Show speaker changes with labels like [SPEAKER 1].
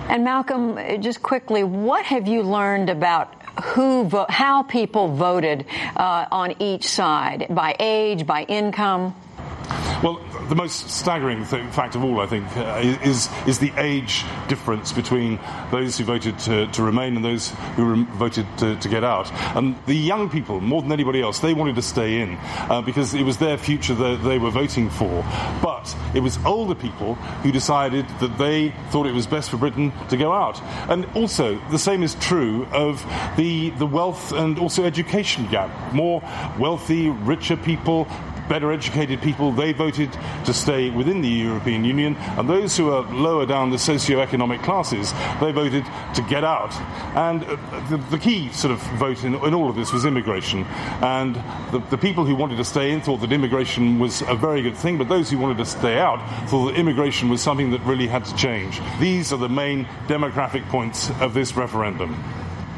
[SPEAKER 1] And Malcolm, just quickly, what have you learned about how people voted on each side, by age, by income?
[SPEAKER 2] Well, the most staggering fact of all, I think, is the age difference between those who voted to remain and those who voted to get out. And the young people, more than anybody else, they wanted to stay in because it was their future that they were voting for. But it was older people who decided that they thought it was best for Britain to go out. And also, the same is true of the wealth and also education gap. More wealthy, richer people, better educated people, they voted to stay within the European Union, and those who are lower down the socio-economic classes, they voted to get out. And the key sort of vote in all of this was immigration. And the people who wanted to stay in thought that immigration was a very good thing, but those who wanted to stay out thought that immigration was something that really had to change. These are the main demographic points of this referendum.